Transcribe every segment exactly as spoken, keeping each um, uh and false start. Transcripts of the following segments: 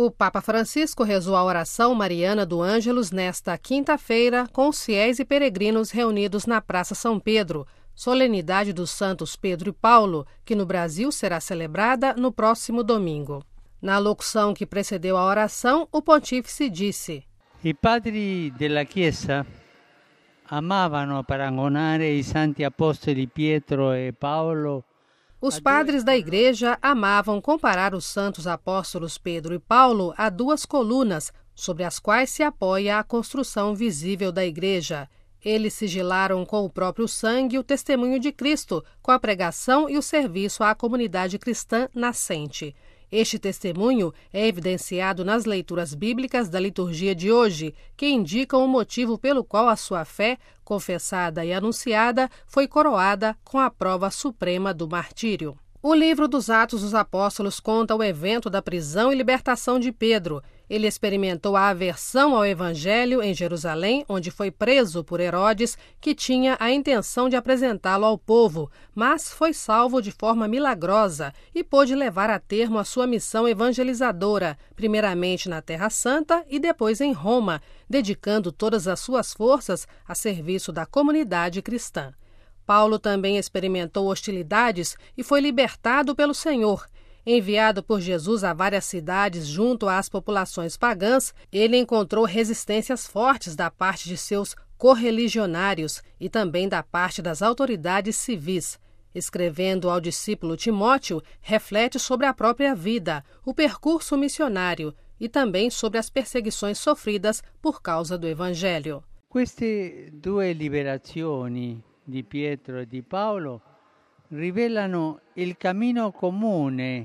O Papa Francisco rezou a oração mariana do Ângelus nesta quinta-feira com os fiéis e peregrinos reunidos na Praça São Pedro, solenidade dos santos Pedro e Paulo, que no Brasil será celebrada no próximo domingo. Na locução que precedeu a oração, o pontífice disse: I padri della Chiesa amavano paragonare i santi apostoli Pietro e Paolo. Os padres da Igreja amavam comparar os santos apóstolos Pedro e Paulo a duas colunas sobre as quais se apoia a construção visível da Igreja. Eles sigilaram com o próprio sangue o testemunho de Cristo, com a pregação e o serviço à comunidade cristã nascente. Este testemunho é evidenciado nas leituras bíblicas da liturgia de hoje, que indicam o motivo pelo qual a sua fé, confessada e anunciada, foi coroada com a prova suprema do martírio. O livro dos Atos dos Apóstolos conta o evento da prisão e libertação de Pedro. Ele experimentou a aversão ao Evangelho em Jerusalém, onde foi preso por Herodes, que tinha a intenção de apresentá-lo ao povo, mas foi salvo de forma milagrosa e pôde levar a termo a sua missão evangelizadora, primeiramente na Terra Santa e depois em Roma, dedicando todas as suas forças a serviço da comunidade cristã. Paulo também experimentou hostilidades e foi libertado pelo Senhor. Enviado por Jesus a várias cidades junto às populações pagãs, ele encontrou resistências fortes da parte de seus correligionários e também da parte das autoridades civis. Escrevendo ao discípulo Timóteo, reflete sobre a própria vida, o percurso missionário e também sobre as perseguições sofridas por causa do Evangelho. Queste due liberazioni di Pietro e di Paolo rivelano il cammino comune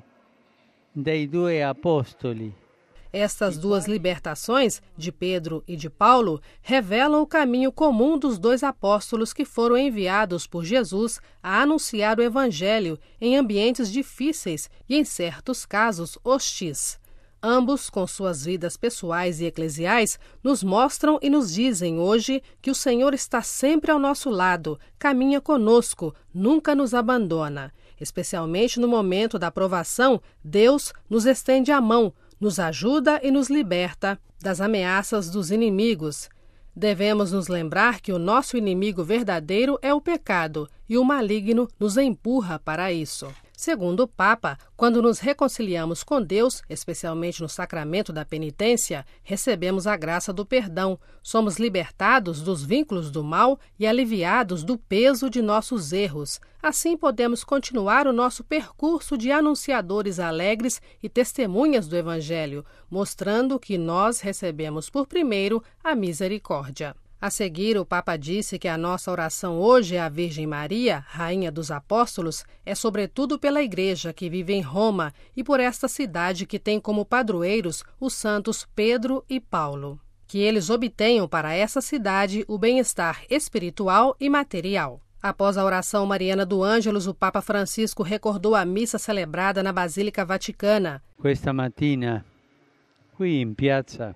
dei due apostoli. Estas duas libertações, de Pedro e de Paulo, revelam o caminho comum dos dois apóstolos que foram enviados por Jesus a anunciar o Evangelho em ambientes difíceis e, em certos casos, hostis. Ambos, com suas vidas pessoais e eclesiais, nos mostram e nos dizem hoje que o Senhor está sempre ao nosso lado, caminha conosco, nunca nos abandona. Especialmente no momento da provação, Deus nos estende a mão, nos ajuda e nos liberta das ameaças dos inimigos. Devemos nos lembrar que o nosso inimigo verdadeiro é o pecado e o maligno nos empurra para isso. Segundo o Papa, quando nos reconciliamos com Deus, especialmente no sacramento da penitência, recebemos a graça do perdão, somos libertados dos vínculos do mal e aliviados do peso de nossos erros. Assim podemos continuar o nosso percurso de anunciadores alegres e testemunhas do Evangelho, mostrando que nós recebemos por primeiro a misericórdia. A seguir, o Papa disse que a nossa oração hoje à Virgem Maria, Rainha dos Apóstolos, é sobretudo pela Igreja que vive em Roma e por esta cidade que tem como padroeiros os santos Pedro e Paulo. Que eles obtenham para essa cidade o bem-estar espiritual e material. Após a oração mariana do Ângelus, o Papa Francisco recordou a missa celebrada na Basílica Vaticana. Questa mattina, qui in piazza,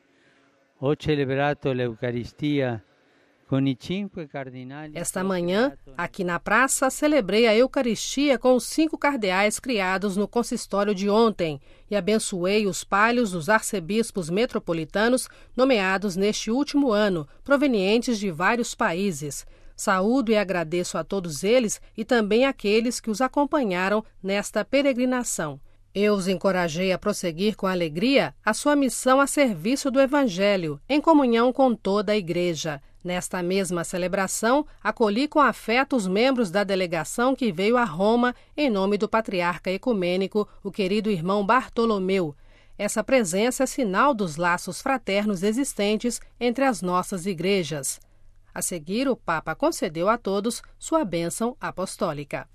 ho celebrato l'Eucaristia con i cinque cardinali. Esta manhã, aqui na praça, celebrei a Eucaristia com os cinco cardeais criados no consistório de ontem e abençoei os palhos dos arcebispos metropolitanos nomeados neste último ano, provenientes de vários países. Saúdo e agradeço a todos eles e também àqueles que os acompanharam nesta peregrinação. Eu os encorajei a prosseguir com alegria a sua missão a serviço do Evangelho, em comunhão com toda a Igreja. Nesta mesma celebração, acolhi com afeto os membros da delegação que veio a Roma em nome do patriarca ecumênico, o querido irmão Bartolomeu. Essa presença é sinal dos laços fraternos existentes entre as nossas igrejas. A seguir, o Papa concedeu a todos sua bênção apostólica.